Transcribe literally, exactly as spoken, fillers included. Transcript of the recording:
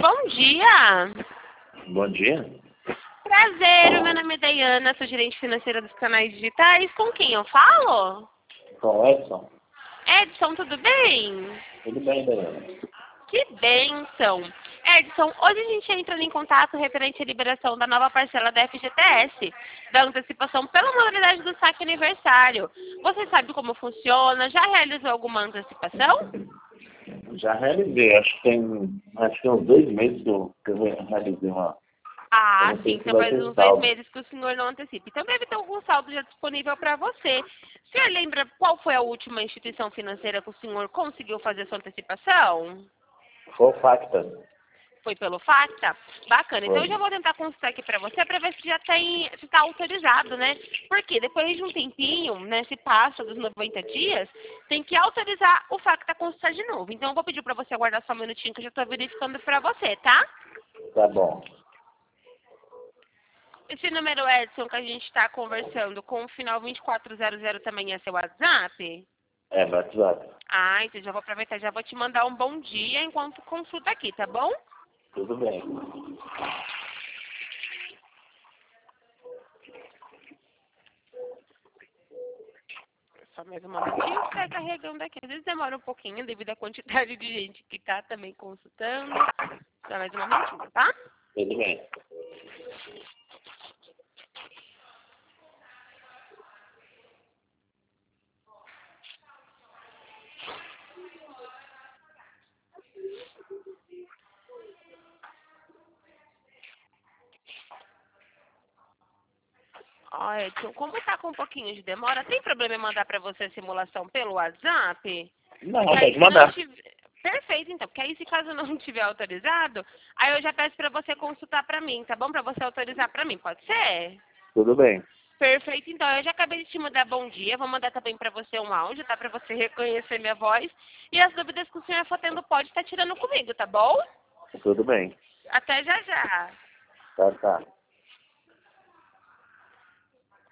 bom dia. Bom dia. Prazer, meu nome é Dayana, sou gerente financeira dos canais digitais. Com quem eu falo? Com o Edson? Edson, tudo bem? Tudo bem, Dayana. Que bênção. Edson, hoje a gente entra em contato referente à liberação da nova parcela da F G T S, da antecipação pela modalidade do saque aniversário. Você sabe como funciona? Já realizou alguma antecipação? Já realizei, acho que tem, acho que tem uns dois meses que eu, que eu realizei uma. Ah, Eu não sei sim, se então vai faz ter uns dois saldo. meses que o senhor não antecipa. Então deve ter algum saldo já disponível para você. O senhor lembra qual foi a última instituição financeira que o senhor conseguiu fazer sua antecipação? Foi o Facta. Foi pelo Facta? Bacana. Então eu Foi. já vou tentar consultar aqui para você para ver se já tem, se está autorizado, né? Porque depois de um tempinho, né, se passa dos noventa dias, tem que autorizar o Facta a consultar de novo. Então eu vou pedir para você aguardar só um minutinho que eu já estou verificando para você, tá? Tá bom. Esse número, Edson, que a gente está conversando com o final vinte e quatro zero zero também é seu WhatsApp? É, WhatsApp. Ah, então já vou aproveitar, já vou te mandar um bom dia enquanto consulta aqui, tá bom? Tudo bem. Só mais um momentinho que tá carregando aqui. Às vezes demora um pouquinho devido à quantidade de gente que tá também consultando. Só mais um momentinho, tá? Tudo bem. Ó, Edson, como tá com um pouquinho de demora, tem problema em mandar pra você a simulação pelo WhatsApp? Não, Porque aí pode se não mandar. tiver... Perfeito, então. Porque aí se caso não tiver autorizado, aí eu já peço pra você consultar pra mim, tá bom? Pra você autorizar pra mim, pode ser? Tudo bem. Perfeito, então. Eu já acabei de te mandar bom dia. Vou mandar também pra você um áudio, tá? Pra você reconhecer minha voz. E as dúvidas que o senhor for tendo pode estar tirando comigo, tá bom? Tudo bem. Até já já. Tá, tá.